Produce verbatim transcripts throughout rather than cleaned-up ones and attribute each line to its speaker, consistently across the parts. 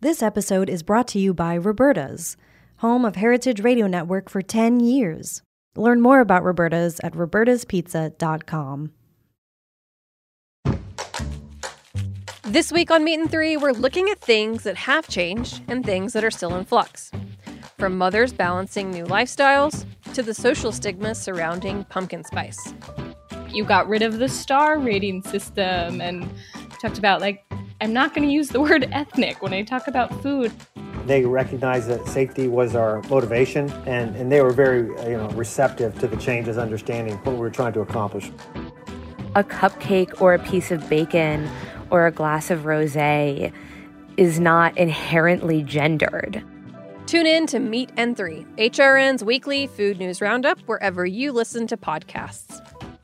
Speaker 1: This episode is brought to you by Roberta's, home of Heritage Radio Network for ten years. Learn more about Roberta's at robertas pizza dot com.
Speaker 2: This week on Meat and Three, we're looking at things that have changed and things that are still in flux. From mothers balancing new lifestyles to the social stigma surrounding pumpkin spice.
Speaker 3: You got rid of the star rating system and talked about, like, I'm not going to use the word ethnic when I talk about food.
Speaker 4: They recognized that safety was our motivation, and, and they were very you know, receptive to the changes, understanding what we were trying to accomplish.
Speaker 5: A cupcake or a piece of bacon or a glass of rosé is not inherently gendered.
Speaker 2: Tune in to Meat and Three, H R N's weekly food news roundup, wherever you listen to podcasts.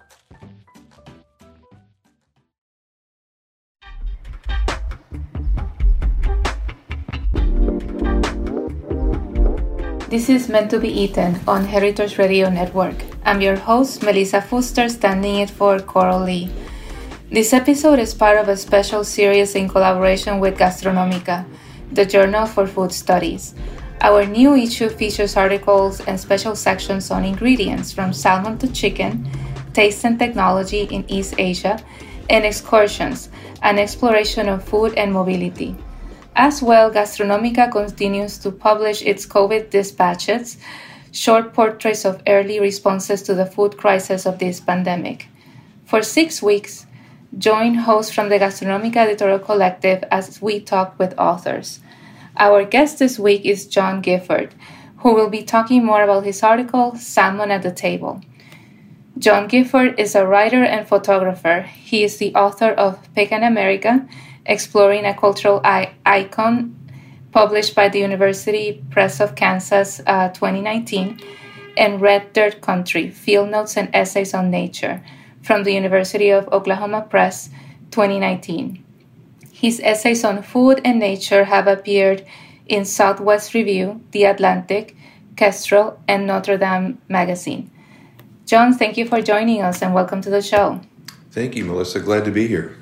Speaker 6: This is Meant to be Eaten on Heritage Radio Network. I'm your host, Melissa Fuster, standing in for Coral Lee. This episode is part of a special series in collaboration with Gastronomica, the Journal for Food Studies. Our new issue features articles and special sections on ingredients from salmon to chicken, taste and technology in East Asia, and excursions, an exploration of food and mobility. As well, Gastronomica continues to publish its COVID dispatches, short portraits of early responses to the food crisis of this pandemic. For six weeks, join hosts from the Gastronomica Editorial Collective as we talk with authors. Our guest this week is John Gifford, who will be talking more about his article, Salmon at the Table. John Gifford is a writer and photographer. He is the author of Pagan America, Exploring a Cultural I- Icon, published by the University Press of Kansas uh, twenty nineteen, and Red Dirt Country, Field Notes and Essays on Nature, from the University of Oklahoma Press, twenty nineteen. His essays on food and nature have appeared in Southwest Review, The Atlantic, Kestrel, and Notre Dame Magazine. John, thank you for joining us and welcome to the show.
Speaker 7: Thank you, Melissa. Glad to be here.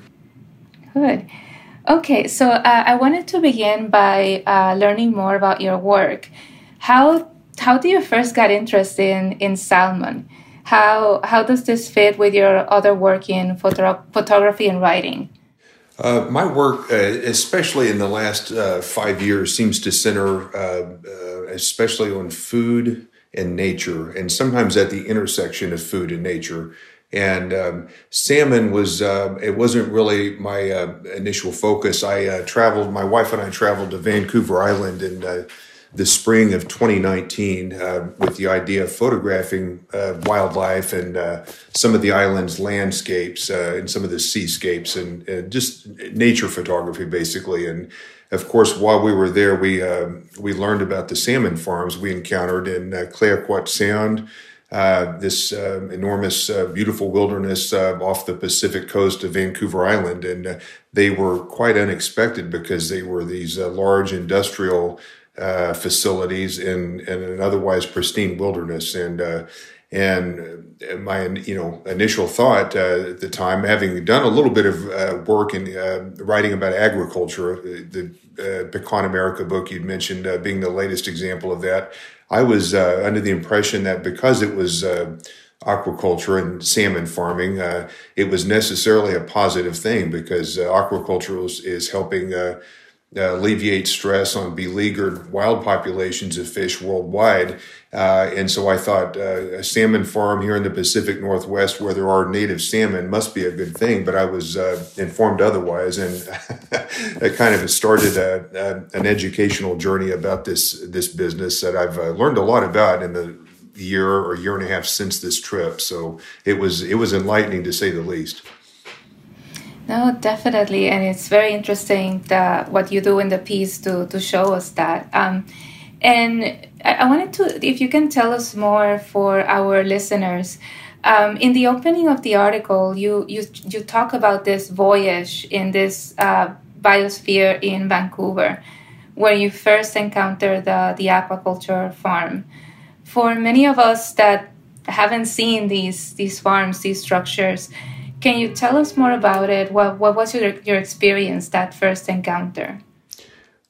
Speaker 6: Good. Okay, so uh, I wanted to begin by uh, learning more about your work. How how do you first get interested in, in salmon? How how does this fit with your other work in photo- photography and writing?
Speaker 7: Uh, my work, uh, especially in the last uh, five years, seems to center uh, uh, especially on food and nature, and sometimes at the intersection of food and nature. And um, salmon was, uh, it wasn't really my uh, initial focus. I uh, traveled, my wife and I traveled to Vancouver Island in uh, the spring of twenty nineteen uh, with the idea of photographing uh, wildlife and uh, some of the island's landscapes uh, and some of the seascapes and, and just nature photography, basically. And of course, while we were there, we uh, we learned about the salmon farms we encountered in uh, Clayoquot Sound, uh, this uh, enormous, uh, beautiful wilderness uh, off the Pacific coast of Vancouver Island. And uh, they were quite unexpected because they were these uh, large industrial uh, facilities in, in an otherwise pristine wilderness. And uh, and my you know initial thought uh, at the time, having done a little bit of uh, work in uh, writing about agriculture, the uh, Pecan America book you'd mentioned uh, being the latest example of that, I was uh, under the impression that because it was uh, aquaculture and salmon farming, uh, it was necessarily a positive thing because uh, aquaculture is, is helping uh, uh, alleviate stress on beleaguered wild populations of fish worldwide. Uh, and so I thought uh, a salmon farm here in the Pacific Northwest where there are native salmon must be a good thing, but I was uh, informed otherwise, and it kind of started a, a, an educational journey about this this business that I've uh, learned a lot about in the year or year and a half since this trip. So it was it was enlightening to say the least.
Speaker 6: No, definitely, and it's very interesting that what you do in the piece to to show us that. Um, And I wanted to, if you can tell us more for our listeners, um, in the opening of the article, you you you talk about this voyage in this uh, biosphere in Vancouver, where you first encountered the, the aquaculture farm. For many of us that haven't seen these these farms, these structures, can you tell us more about it? What what was your your experience that first encounter?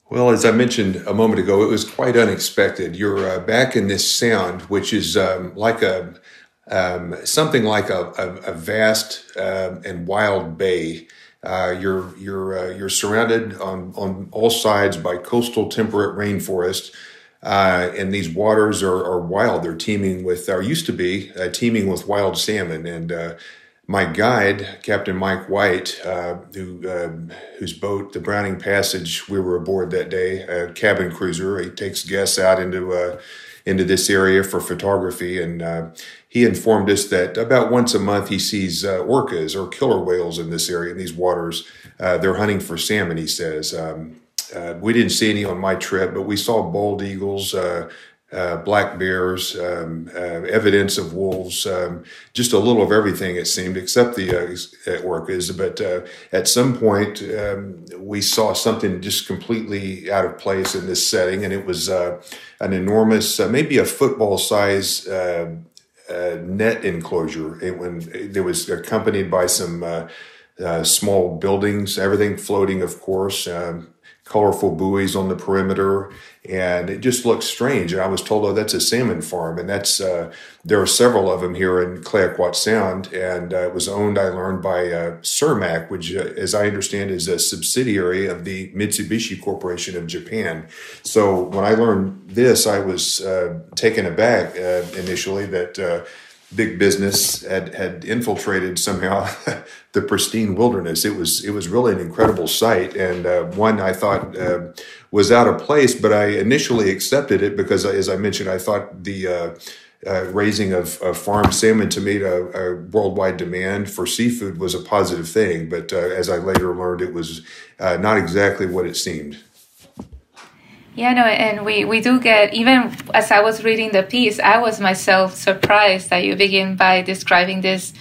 Speaker 7: Well, as I mentioned a moment ago, it was quite unexpected. You're uh, back in this sound, which is um, like a um, something like a, a, a vast uh, and wild bay. Uh, you're you're uh, you're surrounded on on all sides by coastal temperate rainforest, uh, and these waters are, are wild. They're teeming with, or used to be uh, teeming with wild salmon. And uh, my guide, Captain Mike White, uh, who uh, whose boat, the Browning Passage, we were aboard that day, a cabin cruiser. He takes guests out into uh, into this area for photography, and uh, he informed us that about once a month he sees uh, orcas or killer whales in this area, in these waters. Uh, they're hunting for salmon, he says. Um, uh, we didn't see any on my trip, but we saw bald eagles, uh, uh, black bears, um, uh, evidence of wolves, um, just a little of everything, it seemed, except the uh, orcas. But uh, at some point, um, we saw something just completely out of place in this setting, and it was uh, an enormous, uh, maybe a football size uh, uh, net enclosure. It, when it was accompanied by some uh, uh, small buildings, everything floating, of course, um, colorful buoys on the perimeter, and it just looked strange. And I was told, oh, that's a salmon farm. And that's, uh, there are several of them here in Clayoquot Sound. And uh, it was owned, I learned, by uh, Cermaq, which, uh, as I understand, is a subsidiary of the Mitsubishi Corporation of Japan. So when I learned this, I was uh, taken aback uh, initially that uh, big business had, had infiltrated somehow the pristine wilderness. It was it was really an incredible sight, and uh, one I thought uh, was out of place, but I initially accepted it because, as I mentioned, I thought the uh, uh, raising of, of farm salmon to meet a, a worldwide demand for seafood was a positive thing. But uh, as I later learned, it was uh, not exactly what it seemed.
Speaker 6: Yeah, no, and we, we do get, even as I was reading the piece, I was myself surprised that you begin by describing this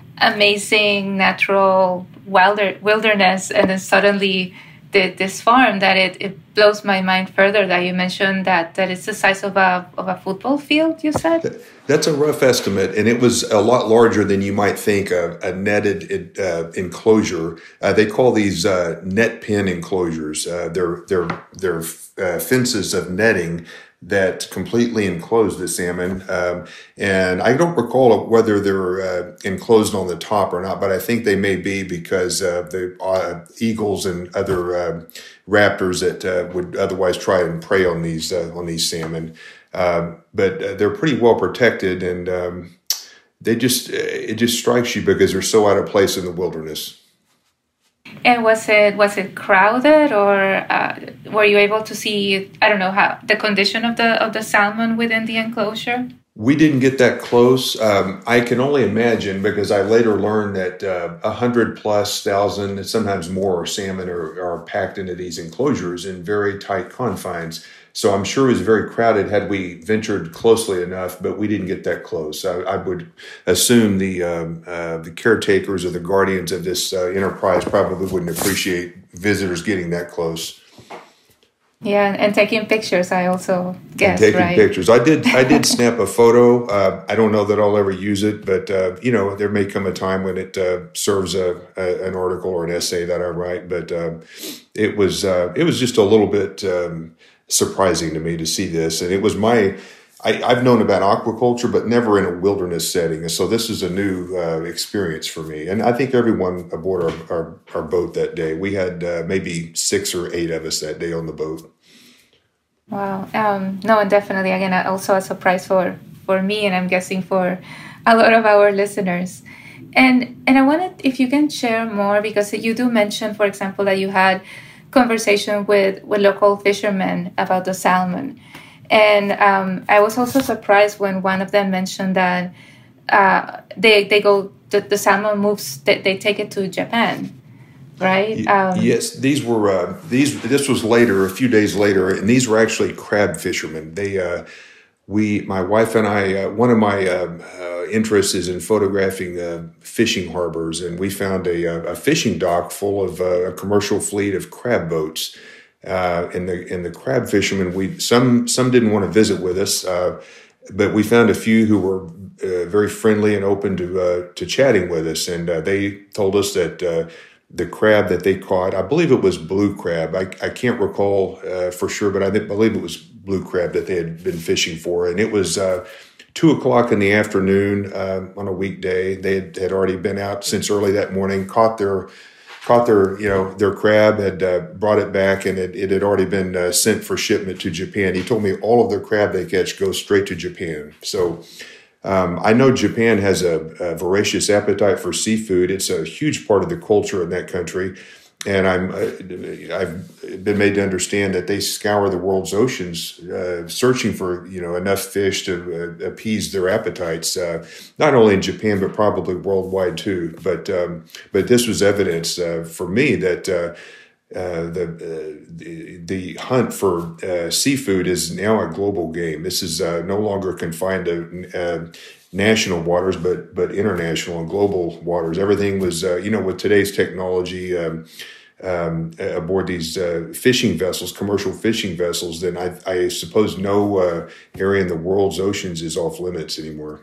Speaker 6: amazing natural wilder, wilderness, and then suddenly the, this farm that it, it blows my mind further that you mentioned that, that it's the size of a of a football field, you said?
Speaker 7: That's a rough estimate, and it was a lot larger than you might think of a netted uh, enclosure. Uh, they call these uh, net pen enclosures. Uh, they're they're they're uh, fences of netting that completely enclose the salmon. Um, and I don't recall whether they're uh, enclosed on the top or not, but I think they may be because uh, the uh, eagles and other uh, raptors that uh, would otherwise try and prey on these uh, on these salmon. Um, but uh, they're pretty well protected, and um, they just it just strikes you because they're so out of place in the wilderness.
Speaker 6: And was it was it crowded, or uh, were you able to see, I don't know, how the condition of the of the salmon within the enclosure?
Speaker 7: We didn't get that close. Um, I can only imagine, because I later learned that a uh, hundred plus thousand, sometimes more, salmon are, are packed into these enclosures in very tight confines. So I'm sure it was very crowded had we ventured closely enough, but we didn't get that close. I, I would assume the um, uh, the caretakers or the guardians of this uh, enterprise probably wouldn't appreciate visitors getting that close.
Speaker 6: Yeah, and taking pictures, I also guess,
Speaker 7: and taking
Speaker 6: right?
Speaker 7: pictures. I did I did snap a photo. Uh, I don't know that I'll ever use it, but, uh, you know, there may come a time when it uh, serves a, a, an article or an essay that I write. But uh, it was uh, it was just a little bit um, surprising to me to see this. And it was my, I, I've known about aquaculture, but never in a wilderness setting. And so this is a new uh, experience for me. And I think everyone aboard our, our, our boat that day, we had uh, maybe six or eight of us that day on the boat.
Speaker 6: Wow. Um, no, and definitely, again, also a surprise for, for me, and I'm guessing for a lot of our listeners. And and I wanted, if you can share more, because you do mention, for example, that you had conversation with, with local fishermen about the salmon. And um, I was also surprised when one of them mentioned that uh, they they go, the, the salmon moves, they, they take it to Japan. Right. Um,
Speaker 7: yes, these were uh, these. This was later, a few days later, and these were actually crab fishermen. They, uh, we, my wife and I. Uh, one of my uh, uh, interests is in photographing uh, fishing harbors, and we found a, a fishing dock full of uh, a commercial fleet of crab boats. Uh, and the and the crab fishermen, we some some didn't want to visit with us, uh, but we found a few who were uh, very friendly and open to uh, to chatting with us, and uh, they told us that. Uh, the crab that they caught. I believe it was blue crab. I, I can't recall uh, for sure, but I believe it was blue crab that they had been fishing for. And it was uh, two o'clock in the afternoon uh, on a weekday. They had, had already been out since early that morning, caught their caught their, you know, their crab, had uh, brought it back, and it, it had already been uh, sent for shipment to Japan. He told me all of their crab they catch goes straight to Japan. So um, I know Japan has a, a voracious appetite for seafood. It's a huge part of the culture in that country. And I'm, I've been made to understand that they scour the world's oceans, uh, searching for, you know, enough fish to uh, appease their appetites, uh, not only in Japan, but probably worldwide too. But um, but this was evidence uh, for me that uh, uh, the, uh, the the hunt for uh, seafood is now a global game. This is uh, no longer confined to uh, national waters, but but international and global waters. Everything was, uh, you know, with today's technology um, um, aboard these uh, fishing vessels, commercial fishing vessels, then I, I suppose no uh, area in the world's oceans is off limits anymore.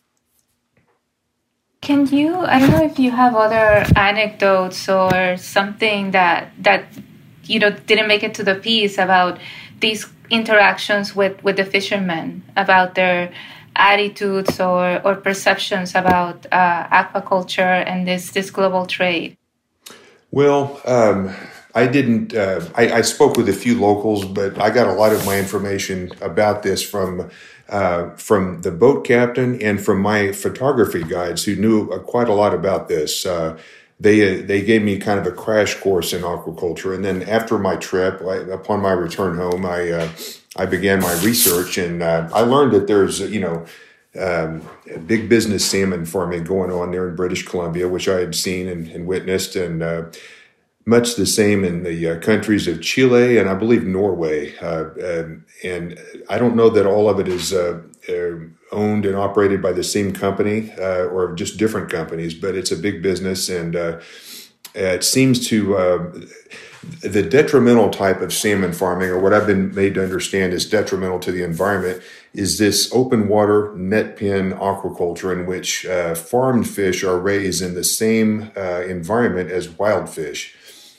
Speaker 6: Can you, I don't know if you have other anecdotes or something that, that you know, didn't make it to the piece about these interactions with, with the fishermen, about their attitudes or, or perceptions about uh, aquaculture and this, this global trade?
Speaker 7: Well, um, I didn't, uh, I, I spoke with a few locals, but I got a lot of my information about this from uh, from the boat captain and from my photography guides who knew uh, quite a lot about this. Uh, they, uh, they gave me kind of a crash course in aquaculture. And then after my trip, I, upon my return home, I, uh, I began my research, and uh, I learned that there's, you know, um, big business salmon farming going on there in British Columbia, which I had seen and, and witnessed, and uh, much the same in the uh, countries of Chile and I believe Norway. Uh, and, and I don't know that all of it is uh, uh, owned and operated by the same company uh, or just different companies, but it's a big business, and uh, it seems to. Uh, The detrimental type of salmon farming, or what I've been made to understand is detrimental to the environment, is this open water net pen aquaculture in which uh, farmed fish are raised in the same uh, environment as wild fish.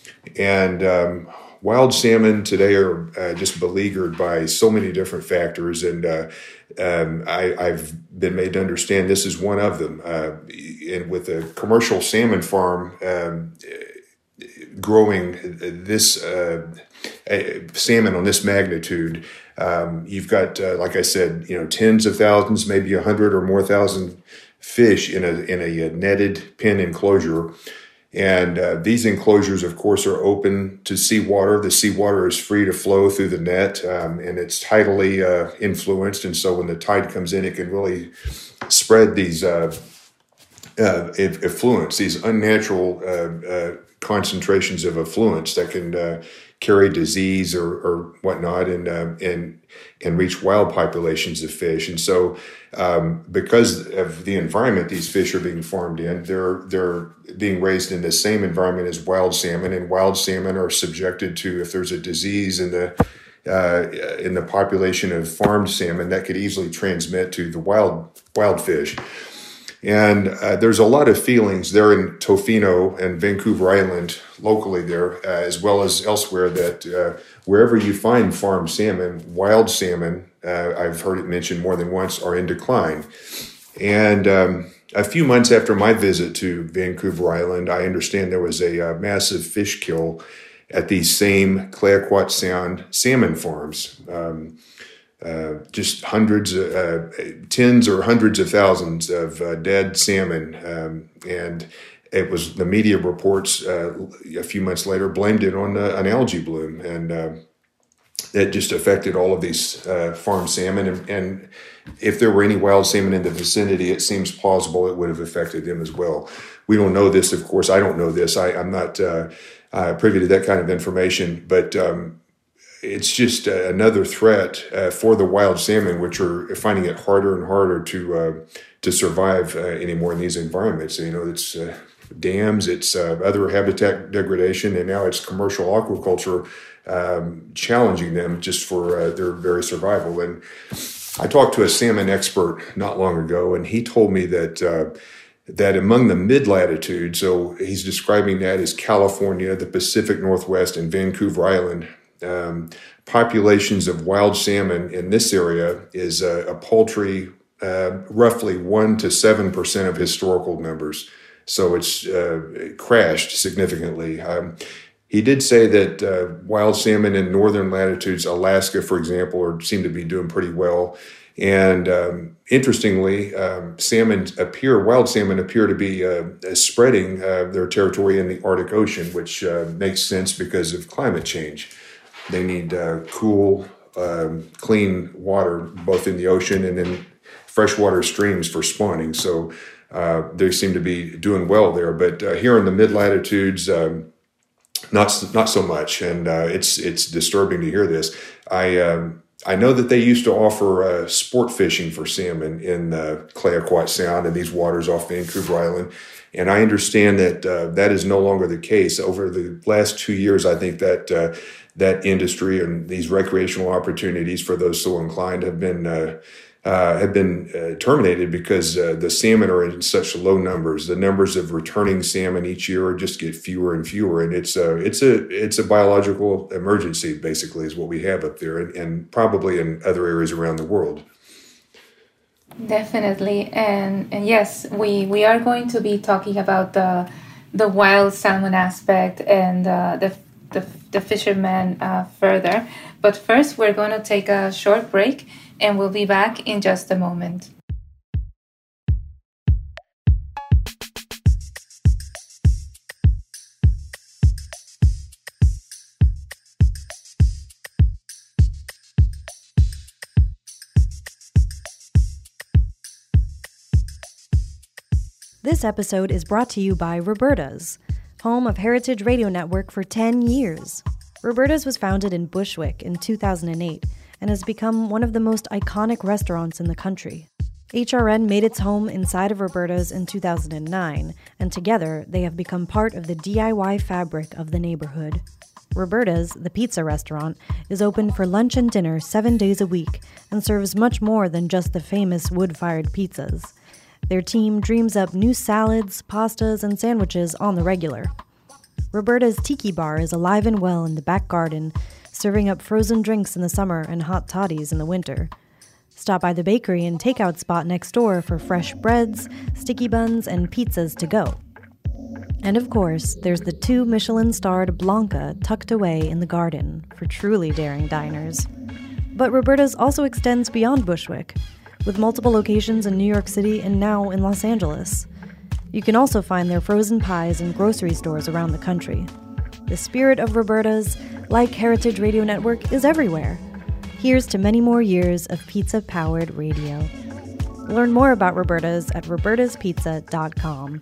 Speaker 7: And um, wild salmon today are uh, just beleaguered by so many different factors, and uh, um, I, I've been made to understand this is one of them. Uh, and with a commercial salmon farm, um, growing this uh, salmon on this magnitude, um, you've got, uh, like I said, you know, tens of thousands, maybe a hundred or more thousand fish in a in a netted pen enclosure, and uh, these enclosures, of course, are open to seawater. The seawater is free to flow through the net, um, and it's tidally uh, influenced, and so when the tide comes in, it can really spread these uh, uh, effluents, these unnatural Uh, uh, concentrations of effluents that can uh, carry disease or, or whatnot, and uh, and and reach wild populations of fish. And so, um, because of the environment these fish are being farmed in, they're they're being raised in the same environment as wild salmon, and wild salmon are subjected to, if there's a disease in the uh, in the population of farmed salmon, that could easily transmit to the wild wild fish. And uh, there's a lot of feelings there in Tofino and Vancouver Island, locally there, uh, as well as elsewhere, that uh, wherever you find farmed salmon, wild salmon, uh, I've heard it mentioned more than once, are in decline. And um, a few months after my visit to Vancouver Island, I understand there was a uh, massive fish kill at these same Clayoquot Sound salmon farms. Um, Uh, just hundreds, uh, tens or hundreds of thousands of uh, dead salmon. Um, and it was, the media reports uh, a few months later blamed it on uh, an algae bloom. And uh, that just affected all of these uh, farmed salmon. And, and if there were any wild salmon in the vicinity, it seems plausible it would have affected them as well. We don't know this, of course. I don't know this. I, I'm not uh, uh, privy to that kind of information. But um, it's just uh, another threat uh, for the wild salmon, which are finding it harder and harder to uh, to survive uh, anymore in these environments. You know, it's uh, dams, it's uh, other habitat degradation, and now it's commercial aquaculture um, challenging them just for uh, their very survival. And I talked to a salmon expert not long ago, and he told me that uh, that among the mid-latitude, so he's describing that as California, the Pacific Northwest, and Vancouver Island, um, populations of wild salmon in this area is a, a paltry, uh, roughly one to seven percent of historical numbers. So it's uh, it crashed significantly. Um, he did say that uh, wild salmon in northern latitudes, Alaska, for example, are, seem to be doing pretty well. And um, interestingly, um, salmon appear, wild salmon appear to be uh, spreading uh, their territory in the Arctic Ocean, which uh, makes sense because of climate change. They need uh, cool, um, clean water, both in the ocean and in freshwater streams for spawning. So uh, they seem to be doing well there. But uh, here in the mid-latitudes, um, not not so much. And uh, it's it's disturbing to hear this. I um, I know that they used to offer uh, sport fishing for salmon in uh, Clayoquot Sound and these waters off Vancouver Island. And I understand that uh, that is no longer the case. Over the last two years, I think that uh, that industry and these recreational opportunities for those so inclined have been uh, uh, have been uh, terminated because uh, the salmon are in such low numbers. The numbers of returning salmon each year just get fewer and fewer, and it's a it's a it's a biological emergency. Basically, is what we have up there, and, and probably in other areas around the world.
Speaker 6: Definitely, and and yes, we, we are going to be talking about the the wild salmon aspect and uh, the the the fishermen uh, further. But first, we're going to take a short break, and we'll be back in just a moment.
Speaker 1: This episode is brought to you by Roberta's, home of Heritage Radio Network for ten years. Roberta's was founded in Bushwick in two thousand eight and has become one of the most iconic restaurants in the country. H R N made its home inside of Roberta's in two thousand nine, and together they have become part of the D I Y fabric of the neighborhood. Roberta's, the pizza restaurant, is open for lunch and dinner seven days a week and serves much more than just the famous wood-fired pizzas. Their team dreams up new salads, pastas, and sandwiches on the regular. Roberta's Tiki Bar is alive and well in the back garden, serving up frozen drinks in the summer and hot toddies in the winter. Stop by the bakery and takeout spot next door for fresh breads, sticky buns, and pizzas to go. And of course, there's the two Michelin-starred Blanca tucked away in the garden for truly daring diners. But Roberta's also extends beyond Bushwick, with multiple locations in New York City and now in Los Angeles. You can also find their frozen pies in grocery stores around the country. The spirit of Roberta's, like Heritage Radio Network, is everywhere. Here's to many more years of pizza-powered radio. Learn more about Roberta's at robertas pizza dot com.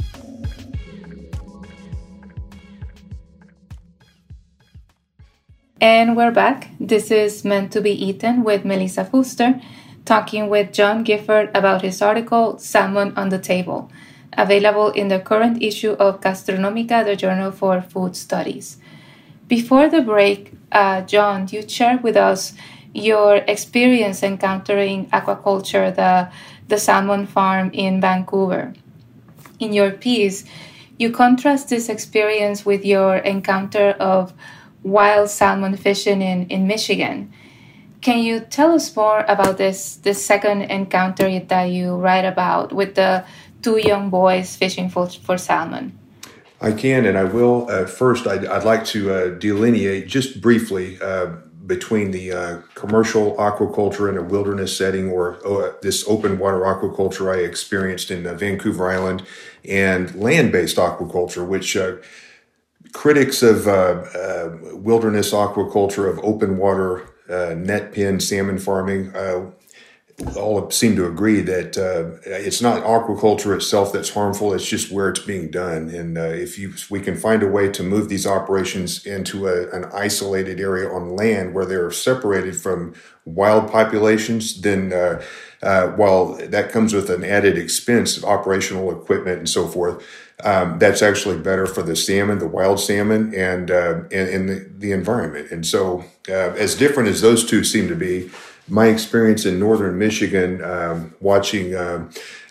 Speaker 6: And we're back. This is Meant to be Eaten with Melissa Fuster, talking with John Gifford about his article, Salmon on the Table, available in the current issue of Gastronomica, the Journal for Food Studies. Before the break, uh, John, you shared with us your experience encountering aquaculture, the, the salmon farm in Vancouver. In your piece, you contrast this experience with your encounter of wild salmon fishing in, in Michigan. Can you tell us more about this, this second encounter that you write about with the two young boys fishing for, for salmon?
Speaker 7: I can, and I will. Uh, first, I'd, I'd like to uh, delineate just briefly uh, between the uh, commercial aquaculture in a wilderness setting, or uh, this open water aquaculture I experienced in uh, Vancouver Island, and land-based aquaculture, which uh, critics of uh, uh, wilderness aquaculture, of open water Uh, net pen salmon farming, uh, all seem to agree that uh, it's not aquaculture itself that's harmful. It's just where it's being done. And uh, if you, we can find a way to move these operations into a, an isolated area on land where they're separated from wild populations, then uh, uh, while that comes with an added expense of operational equipment and so forth, Um, that's actually better for the salmon, the wild salmon, and uh, and, and the, the environment. And so, uh, as different as those two seem to be, my experience in northern Michigan, um, watching uh,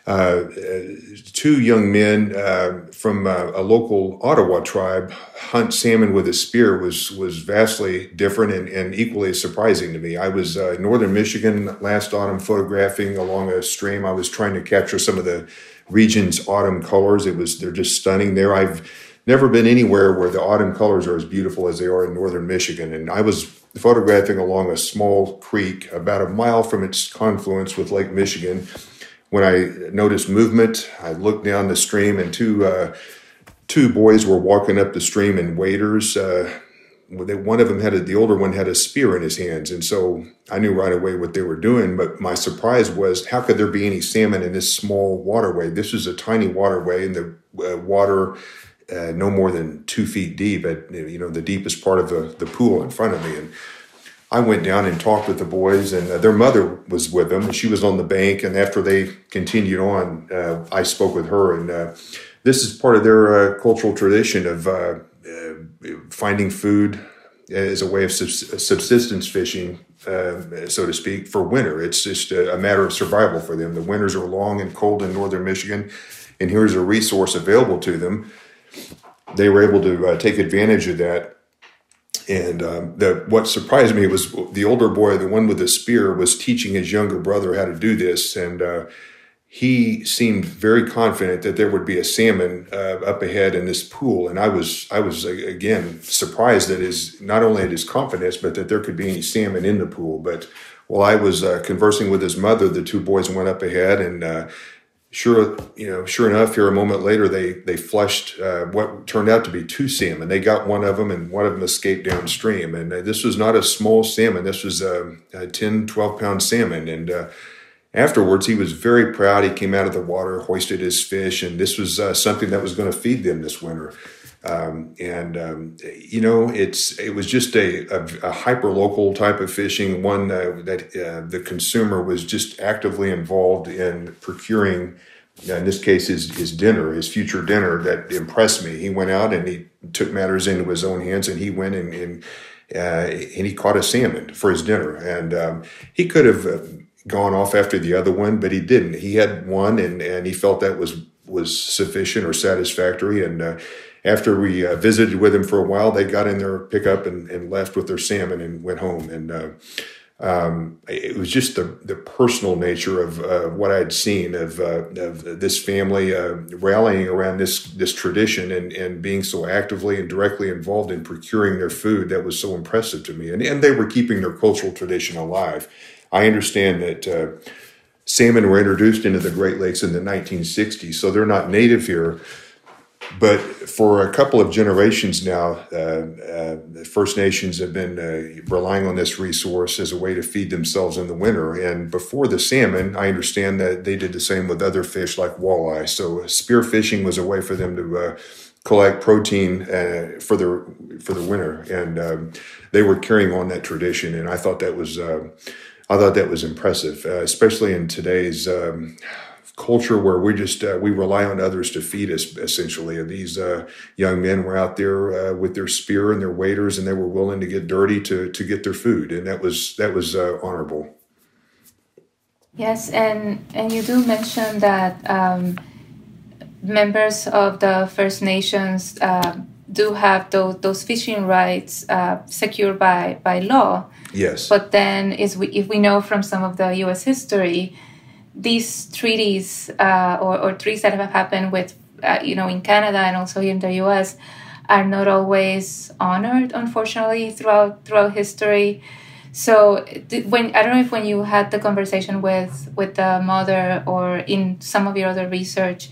Speaker 7: Uh, two young men uh, from uh, a local Ottawa tribe hunt salmon with a spear was was vastly different and, and equally surprising to me. I was uh, in northern Michigan last autumn photographing along a stream. I was trying to capture some of the region's autumn colors. It was they're just stunning there. I've never been anywhere where the autumn colors are as beautiful as they are in northern Michigan, and I was photographing along a small creek about a mile from its confluence with Lake Michigan. When I noticed movement, I looked down the stream, and two uh, two boys were walking up the stream in waders. Uh, they, one of them had a, the older one had a spear in his hands, and so I knew right away what they were doing. But my surprise was, how could there be any salmon in this small waterway? This is a tiny waterway, and the uh, water uh, no more than two feet deep at you know the deepest part of the the pool in front of me. And I went down and talked with the boys, and uh, their mother was with them, and she was on the bank. And after they continued on, uh, I spoke with her, and uh, this is part of their uh, cultural tradition of uh, uh, finding food as a way of subsistence fishing, uh, so to speak, for winter. It's just a, a matter of survival for them. The winters are long and cold in northern Michigan, and here's a resource available to them. They were able to uh, take advantage of that. And um, the, what surprised me was the older boy, the one with the spear, was teaching his younger brother how to do this. And uh, he seemed very confident that there would be a salmon uh, up ahead in this pool. And I was, I was again, surprised at his, not only at his confidence, but that there could be any salmon in the pool. But while I was uh, conversing with his mother, the two boys went up ahead, and uh, Sure, you know, sure enough, here a moment later, they they flushed uh, what turned out to be two salmon. They got one of them, and one of them escaped downstream. And uh, this was not a small salmon. This was a, a ten, twelve pound salmon. And uh, afterwards, he was very proud. He came out of the water, hoisted his fish, and this was uh, something that was going to feed them this winter. Um, and, um, you know, it's it was just a, a, a hyper-local type of fishing, one uh, that uh, the consumer was just actively involved in procuring, in this case, his, his dinner, his future dinner, that impressed me. He went out and he took matters into his own hands, and he went and, and, uh, and he caught a salmon for his dinner. And um, he could have uh, gone off after the other one, but he didn't. He had one, and, and he felt that was, was sufficient or satisfactory. And uh, After we uh, visited with him for a while, they got in their pickup and, and left with their salmon and went home. And uh, um, it was just the, the personal nature of uh, what I'd seen of, uh, of this family uh, rallying around this this tradition and, and being so actively and directly involved in procuring their food that was so impressive to me. And, and they were keeping their cultural tradition alive. I understand that uh, salmon were introduced into the Great Lakes in the nineteen sixties, so they're not native here. But for a couple of generations now, uh, uh, the First Nations have been uh, relying on this resource as a way to feed themselves in the winter. And before the salmon, I understand that they did the same with other fish like walleye. So spearfishing was a way for them to uh, collect protein uh, for the for the winter, and um, they were carrying on that tradition. And I thought that was uh, I thought that was impressive, uh, especially in today's Um, culture where we just uh, we rely on others to feed us. Essentially, these uh, young men were out there uh, with their spear and their waders, and they were willing to get dirty to to get their food, and that was that was uh, honorable.
Speaker 6: Yes, and and you do mention that um, members of the First Nations uh, do have those those fishing rights uh, secured by by law.
Speaker 7: Yes,
Speaker 6: but then is we if we know from some of the U S history, these treaties uh, or, or treaties that have happened with, uh, you know, in Canada and also in the U S are not always honored, unfortunately, throughout throughout history. So when I don't know if when you had the conversation with, with the mother or in some of your other research,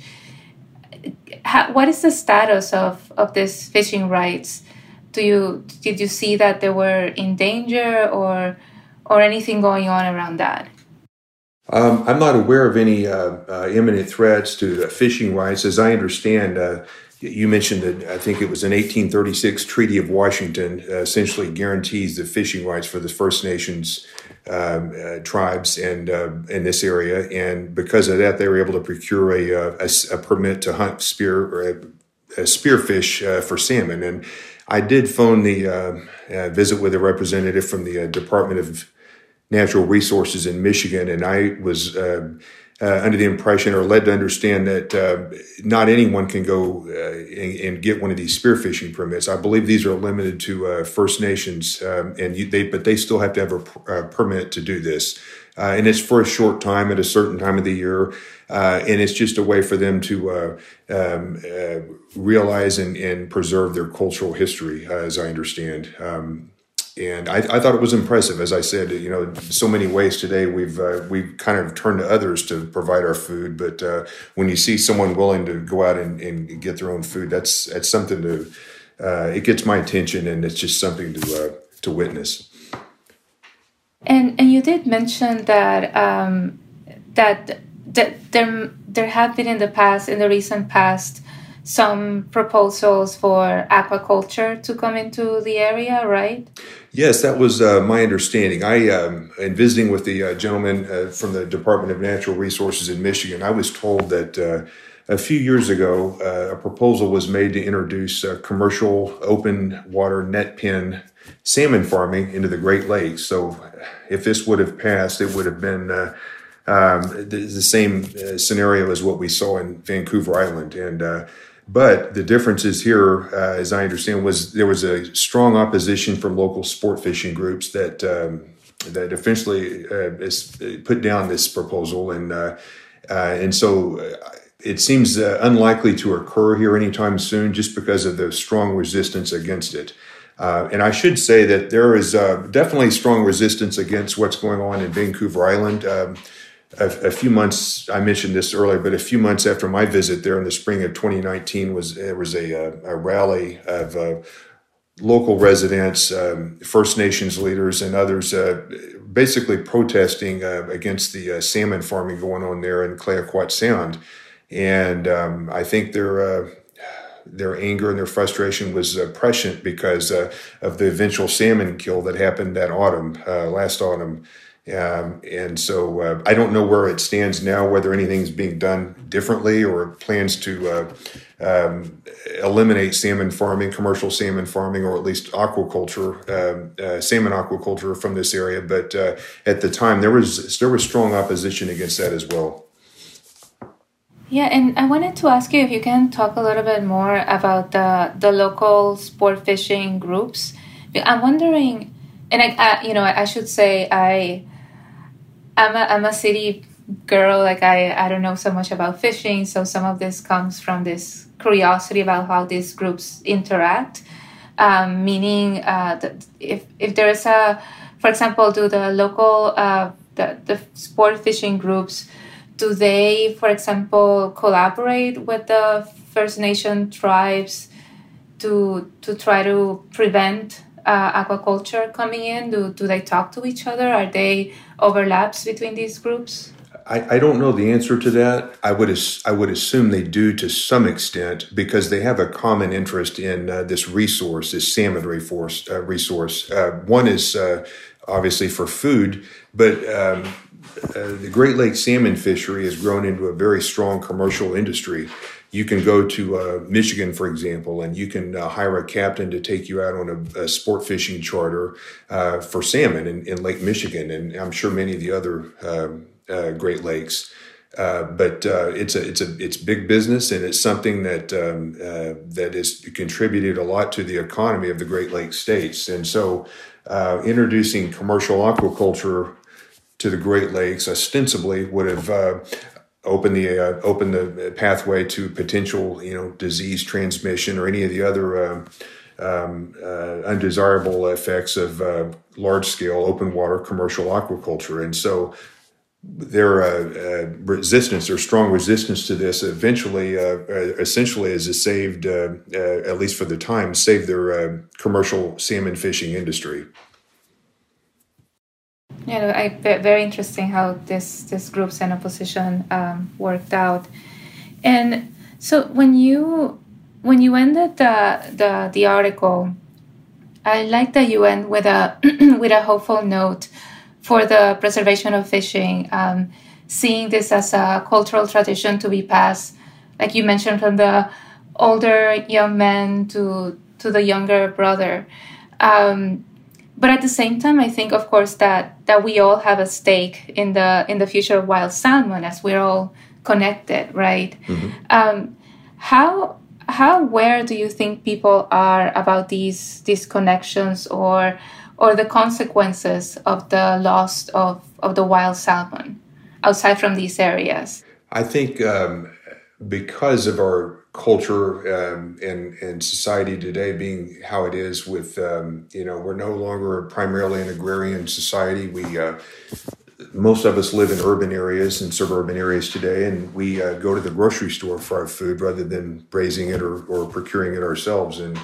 Speaker 6: how, what is the status of, of these fishing rights? Do you did you see that they were in danger or or anything going on around that?
Speaker 7: Um, I'm not aware of any uh, uh, imminent threats to the fishing rights. As I understand, uh, you mentioned that I think it was an eighteen thirty-six Treaty of Washington uh, essentially guarantees the fishing rights for the First Nations um, uh, tribes and uh, in this area. And because of that, they were able to procure a, a, a permit to hunt spear or a, a spearfish uh, for salmon. And I did phone the uh, uh, visit with a representative from the uh, Department of Natural Resources in Michigan, and I was uh, uh, under the impression or led to understand that uh, not anyone can go uh, and, and get one of these spearfishing permits. I believe these are limited to uh, First Nations, um, and you, they but they still have to have a, a permit to do this. Uh, and it's for a short time at a certain time of the year. Uh, and it's just a way for them to uh, um, uh, realize and, and preserve their cultural history, uh, as I understand. Um, and I, I thought it was impressive. As I said, you know, so many ways today we've uh, we've kind of turned to others to provide our food. But uh, when you see someone willing to go out and, and get their own food, that's that's something to. Uh, it gets my attention, and it's just something to uh, to witness.
Speaker 6: And and you did mention that um, that that there there have been in the past, in the recent past, some proposals for aquaculture to come into the area, right?
Speaker 7: Yes, that was uh, my understanding. I, um, in visiting with the uh, gentleman uh, from the Department of Natural Resources in Michigan, I was told that uh, a few years ago, uh, a proposal was made to introduce uh, commercial open water net pen salmon farming into the Great Lakes. So if this would have passed, it would have been uh, um, the, the same uh, scenario as what we saw in Vancouver Island. And uh, But the difference is here, uh, as I understand, was there was a strong opposition from local sport fishing groups that um, that eventually uh, is, put down this proposal. And, uh, uh, and so it seems uh, unlikely to occur here anytime soon just because of the strong resistance against it. Uh, and I should say that there is uh, definitely strong resistance against what's going on in Vancouver Island. Um, a, a few months, I mentioned this earlier, but a few months after my visit there in the spring of twenty nineteen, was there was a, a rally of uh, local residents, um, First Nations leaders, and others uh, basically protesting uh, against the uh, salmon farming going on there in Clayoquot Sound. And um, I think their uh, their anger and their frustration was uh, prescient because uh, of the eventual salmon kill that happened that autumn, uh, last autumn. Um, and so uh, I don't know where it stands now, whether anything's being done differently or plans to uh, um, eliminate salmon farming, commercial salmon farming, or at least aquaculture, uh, uh, salmon aquaculture from this area. But uh, at the time, there was there was strong opposition against that as well.
Speaker 6: Yeah, and I wanted to ask you if you can talk a little bit more about the the local sport fishing groups. I'm wondering, and I, I you know, I should say I, I'm a I'm a city girl. Like I, I don't know so much about fishing, so some of this comes from this curiosity about how these groups interact. Um, meaning, uh, that if if there is a, for example, do the local uh, the the sport fishing groups, do they, for example, collaborate with the First Nation tribes to to try to prevent uh, aquaculture coming in? Do do they talk to each other? Are they overlaps between these groups?
Speaker 7: I, I don't know the answer to that. I would I would assume they do to some extent because they have a common interest in uh, this resource, this salmon resource. Uh, resource. Uh, one is uh, obviously for food, but um, Uh, the Great Lakes salmon fishery has grown into a very strong commercial industry. You can go to uh, Michigan, for example, and you can uh, hire a captain to take you out on a, a sport fishing charter uh, for salmon in, in Lake Michigan, and I'm sure many of the other uh, uh, Great Lakes. Uh, but uh, it's a it's a it's big business, and it's something that um, uh, that has contributed a lot to the economy of the Great Lakes states. And so, uh, introducing commercial aquaculture to the Great Lakes ostensibly would have uh, opened the uh, opened the pathway to potential, you know, disease transmission or any of the other uh, um, uh, undesirable effects of uh, large scale open water commercial aquaculture. And so their uh, uh, resistance or strong resistance to this eventually, uh, uh, essentially, is a saved, uh, uh, at least for the time, saved their uh, commercial salmon fishing industry.
Speaker 6: Yeah, I, very interesting how this, this groups and opposition um, worked out. And so when you when you ended the the, the article, I like that you end with a with a hopeful note for the preservation of fishing, um, seeing this as a cultural tradition to be passed, like you mentioned, from the older young man to to the younger brother. Um, but at the same time, I think, of course, that that we all have a stake in the in the future of wild salmon, as we're all connected, right? Mm-hmm. Um, how how aware do you think people are about these these connections, or or the consequences of the loss of, of the wild salmon outside from these areas?
Speaker 7: I think um, because of our culture um, and, and society today being how it is with, um, you know, we're no longer primarily an agrarian society. We, uh, most of us live in urban areas and suburban areas today, and we uh, go to the grocery store for our food rather than raising it or, or procuring it ourselves. And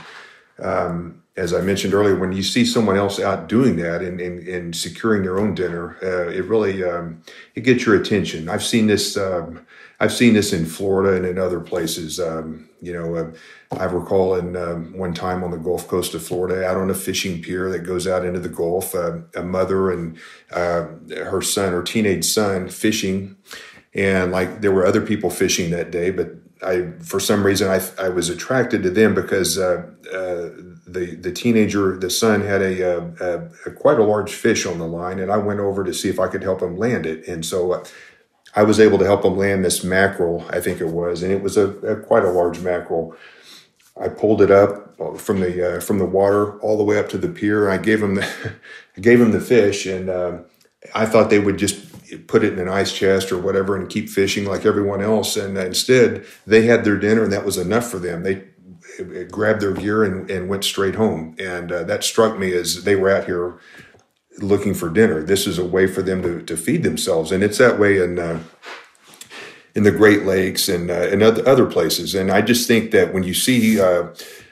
Speaker 7: um, as I mentioned earlier, when you see someone else out doing that and, and, and securing their own dinner, uh, it really, um, it gets your attention. I've seen this, um, I've seen this in Florida and in other places. Um, you know, uh, I recall in um, one time on the Gulf Coast of Florida, out on a fishing pier that goes out into the Gulf, uh, a mother and uh, her son, her teenage son, fishing, and like there were other people fishing that day, but I, for some reason, I I was attracted to them because uh, uh, the the teenager, the son, had a, a, a quite a large fish on the line, and I went over to see if I could help him land it, and so. Uh, I was able to help him land this mackerel, I think it was, and it was a, a quite a large mackerel. I pulled it up from the uh, from the water all the way up to the pier. I gave him the I gave him the fish, and uh, I thought they would just put it in an ice chest or whatever and keep fishing like everyone else. And instead, they had their dinner, and that was enough for them. They grabbed their gear and, and went straight home, and uh, that struck me as they were out here looking for dinner. This is a way for them to, to feed themselves, and it's that way in uh, in the Great Lakes and uh, and other other places. And I just think that when you see uh,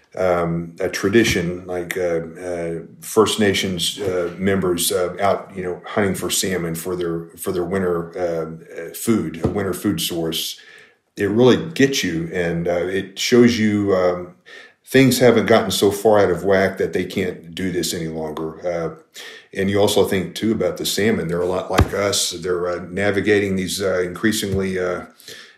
Speaker 7: um, a tradition like uh, uh, First Nations uh, members uh, out, you know, hunting for salmon for their for their winter uh, food, a winter food source, it really gets you, and uh, it shows you. Um, Things haven't gotten so far out of whack that they can't do this any longer. Uh, and you also think, too, about the salmon. They're a lot like us. They're uh, navigating these uh, increasingly uh,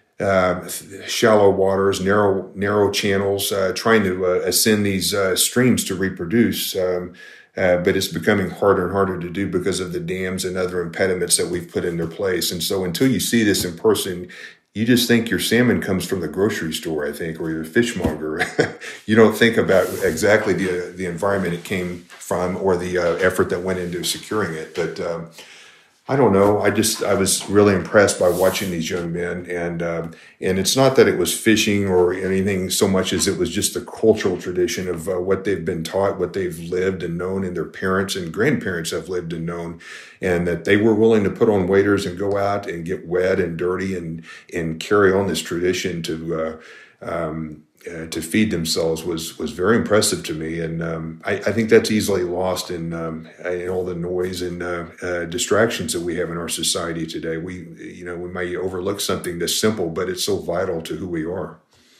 Speaker 7: uh, shallow waters, narrow narrow channels, uh, trying to uh, ascend these uh, streams to reproduce. Um, uh, but it's becoming harder and harder to do because of the dams and other impediments that we've put in their place. And so until you see this in person, you just think your salmon comes from the grocery store, I think, or your fishmonger. You don't think about exactly the the environment it came from or the uh, effort that went into securing it. But um, I don't know. I just I was really impressed by watching these young men, and um, and it's not that it was fishing or anything so much as it was just the cultural tradition of uh, what they've been taught, what they've lived and known, and their parents and grandparents have lived and known, and that they were willing to put on waders and go out and get wet and dirty and and carry on this tradition to. Uh, um, Uh, to feed themselves was was very impressive to me, and um, I, I think that's easily lost in, um, in all the noise and uh, uh, distractions that we have in our society today. We, you know, we may overlook something that's simple, but it's so vital to who we are.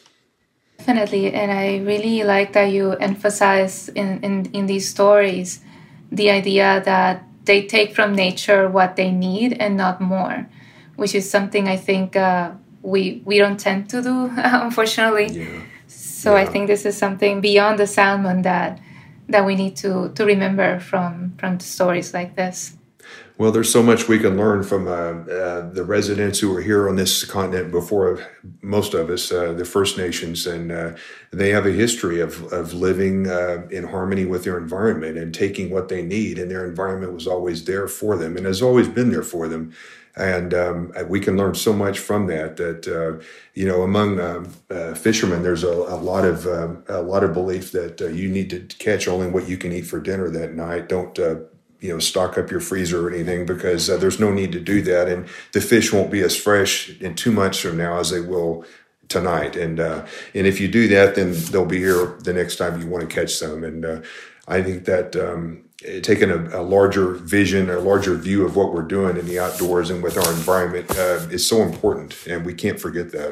Speaker 6: Definitely, and I really like that you emphasize in, in, in these stories the idea that they take from nature what they need and not more, which is something I think uh, we we don't tend to do, unfortunately. Yeah. So yeah. I think this is something beyond the salmon that that we need to, to remember from, from stories like this.
Speaker 7: Well, there's so much we can learn from uh, uh, the residents who were here on this continent before most of us, uh, the First Nations, and uh, they have a history of, of living uh, in harmony with their environment and taking what they need, and their environment was always there for them and has always been there for them. And um, we can learn so much from that. That uh, you know, among uh, uh, fishermen, there's a, a lot of uh, a lot of belief that uh, you need to catch only what you can eat for dinner that night. Don't uh, you know, stock up your freezer or anything, because uh, there's no need to do that, and the fish won't be as fresh in two months from now as they will tonight. And uh, and if you do that, then they'll be here the next time you want to catch some. And uh, I think that. Um, Taking a, a larger vision, a larger view of what we're doing in the outdoors and with our environment uh, is so important, and we can't forget that.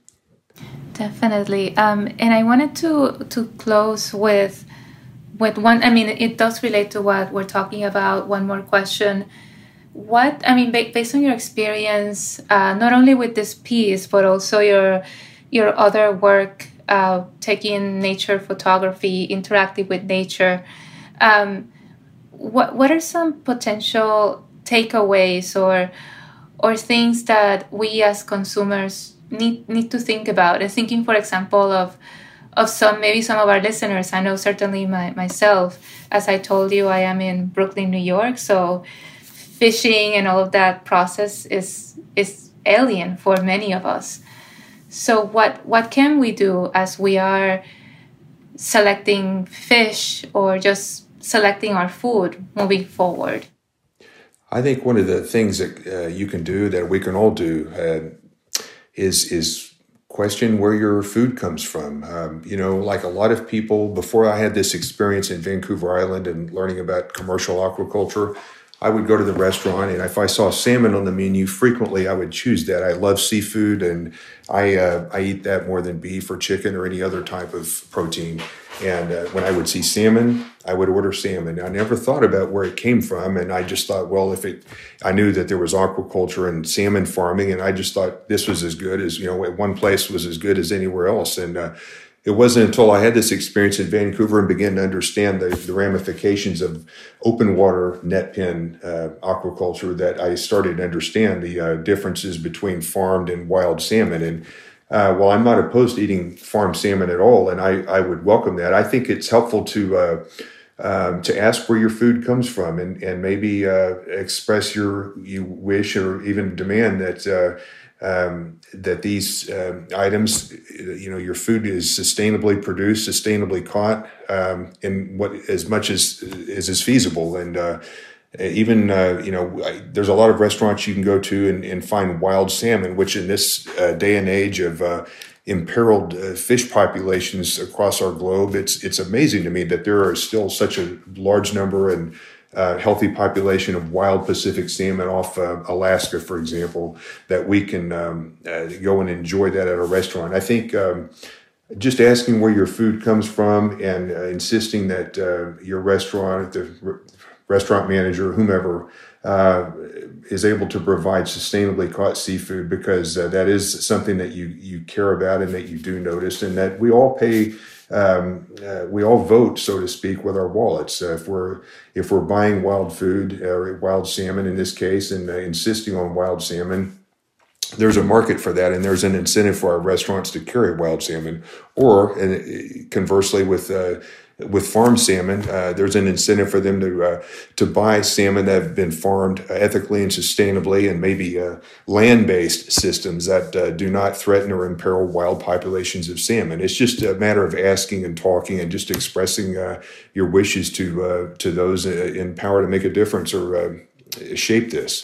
Speaker 6: Definitely. Um, and I wanted to to close with with one. I mean, it does relate to what we're talking about. One more question. What I mean, based on your experience, uh, not only with this piece, but also your your other work, uh, taking nature photography, interacting with nature. Um, what what are some potential takeaways or or things that we as consumers need need to think about? And thinking, for example, of of some maybe some of our listeners. I know certainly my, myself, as I told you, I am in Brooklyn, New York, so fishing and all of that process is is alien for many of us. So what what can we do as we are selecting fish or just selecting our food moving forward?
Speaker 7: I think one of the things that uh, you can do, that we can all do, uh, is is question where your food comes from. Um, you know, like a lot of people, before I had this experience in Vancouver Island and learning about commercial aquaculture, I would go to the restaurant, and if I saw salmon on the menu, frequently I would choose that. I love seafood, and I uh, I eat that more than beef or chicken or any other type of protein. And uh, when I would see salmon, I would order salmon. I never thought about where it came from, and I just thought, well, if it, I knew that there was aquaculture and salmon farming, and I just thought this was as good as, you know, at one place was as good as anywhere else. And uh, it wasn't until I had this experience in Vancouver and began to understand the, the ramifications of open water net pen uh, aquaculture that I started to understand the uh, differences between farmed and wild salmon. And Uh, well, I'm not opposed to eating farmed salmon at all, and I, I would welcome that. I think it's helpful to uh, um, to ask where your food comes from, and and maybe uh, express your you wish or even demand that uh, um, that these uh, items, you know, your food is sustainably produced, sustainably caught, um, in what as much as as is feasible. And uh, Even, uh, you know, I, there's a lot of restaurants you can go to and, and find wild salmon, which in this uh, day and age of uh, imperiled uh, fish populations across our globe, it's it's amazing to me that there are still such a large number and uh, healthy population of wild Pacific salmon off uh, Alaska, for example, that we can um, uh, go and enjoy that at a restaurant. I think um, just asking where your food comes from and uh, insisting that uh, your restaurant, the restaurant manager, whomever, uh, is able to provide sustainably caught seafood, because uh, that is something that you you care about and that you do notice, and that we all pay, um, uh, we all vote, so to speak, with our wallets. Uh, if we're if we're buying wild food, or wild salmon in this case, and uh, insisting on wild salmon, there's a market for that, and there's an incentive for our restaurants to carry wild salmon. Or, and conversely, with uh, with farmed salmon, uh, there's an incentive for them to uh, to buy salmon that have been farmed ethically and sustainably, and maybe uh, land-based systems that uh, do not threaten or imperil wild populations of salmon. It's just a matter of asking and talking and just expressing uh, your wishes to uh, to those in power to make a difference or uh, shape this.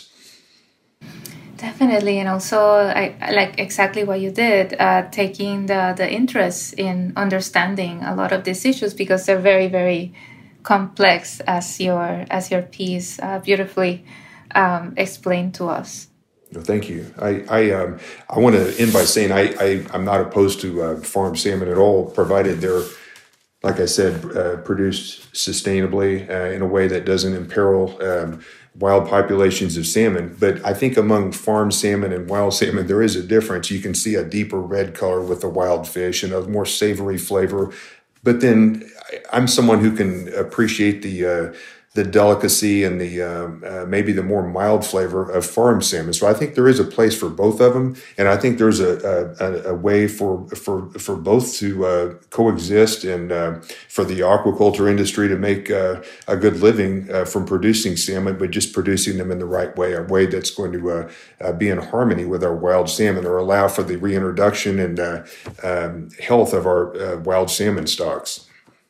Speaker 6: Definitely, and also I, I like exactly what you did, uh, taking the, the interest in understanding a lot of these issues, because they're very, very complex, as your as your piece uh, beautifully um, explained to us.
Speaker 7: No, thank you. I I, um, I want to end by saying I, I I'm not opposed to uh, farmed salmon at all, provided they're, like I said, uh, produced sustainably uh, in a way that doesn't imperil Um, wild populations of salmon. But I think among farmed salmon and wild salmon, there is a difference. You can see a deeper red color with the wild fish and a more savory flavor. But then I'm someone who can appreciate the uh, the delicacy and the uh, uh, maybe the more mild flavor of farmed salmon. So I think there is a place for both of them, and I think there's a a, a way for for for both to uh, coexist, and uh, for the aquaculture industry to make uh, a good living uh, from producing salmon, but just producing them in the right way, a way that's going to uh, uh, be in harmony with our wild salmon, or allow for the reintroduction and uh, um, health of our uh, wild salmon stocks.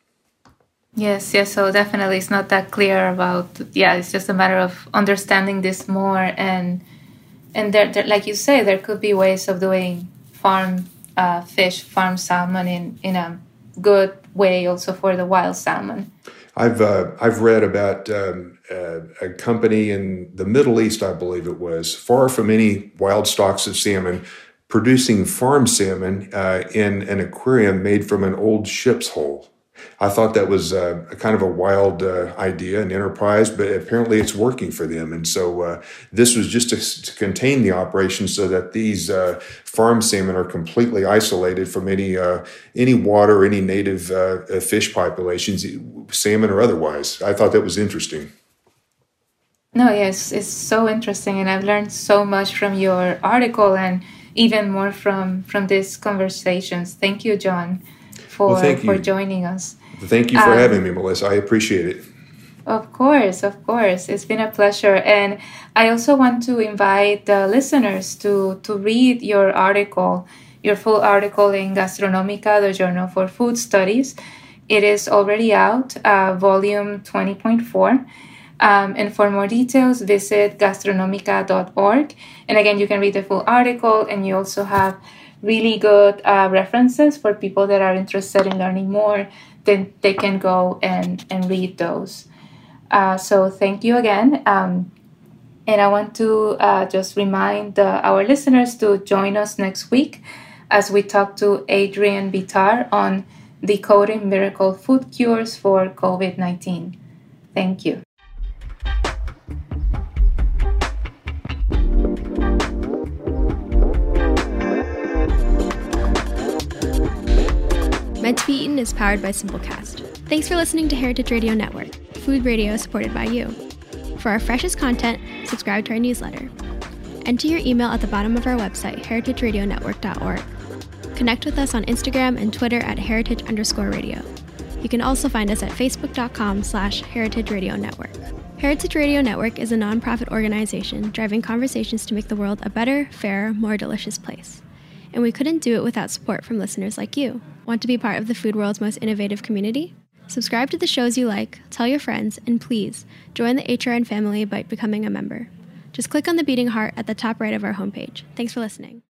Speaker 6: Yes, yes. So definitely, it's not that clear about. Yeah, it's just a matter of understanding this more, and and there, there like you say, there could be ways of doing farm uh, fish, farm salmon in in a good way, also for the wild salmon.
Speaker 7: I've uh, I've read about um, uh, a company in the Middle East, I believe it was, far from any wild stocks of salmon, producing farm salmon uh, in an aquarium made from an old ship's hull. I thought that was uh, a kind of a wild uh, idea and enterprise, but apparently it's working for them. And so uh, this was just to, to contain the operation so that these uh, farm salmon are completely isolated from any uh, any water, any native uh, fish populations, salmon or otherwise. I thought that was interesting.
Speaker 6: No, yes, it's so interesting, and I've learned so much from your article and even more from, from these conversations. Thank you, John, for,
Speaker 7: well, thank you.
Speaker 6: for joining us.
Speaker 7: Thank you for
Speaker 6: um,
Speaker 7: having me, Melissa. I appreciate it.
Speaker 6: Of course, of course. It's been a pleasure. And I also want to invite the listeners to, to read your article, your full article in Gastronomica, the Journal for Food Studies. It is already out, uh, volume twenty point four. Um, and for more details, visit gastronomica dot org. And again, you can read the full article, and you also have really good uh, references for people that are interested in learning more. Then they can go and, and read those. Uh, so thank you again. Um, and I want to uh, just remind uh, our listeners to join us next week as we talk to Adrienne Bitar on decoding miracle food cures for COVID nineteen. Thank you.
Speaker 8: Meant to Be Eaten is powered by Simplecast. Thanks for listening to Heritage Radio Network, food radio supported by you. For our freshest content, subscribe to our newsletter. Enter your email at the bottom of our website, heritage radio network dot org. Connect with us on Instagram and Twitter at heritage underscore radio. You can also find us at facebook.com slash heritage radio network. Heritage Radio Network is a nonprofit organization driving conversations to make the world a better, fairer, more delicious place. And we couldn't do it without support from listeners like you. Want to be part of the food world's most innovative community? Subscribe to the shows you like, tell your friends, and please join the H R N family by becoming a member. Just click on the beating heart at the top right of our homepage. Thanks for listening.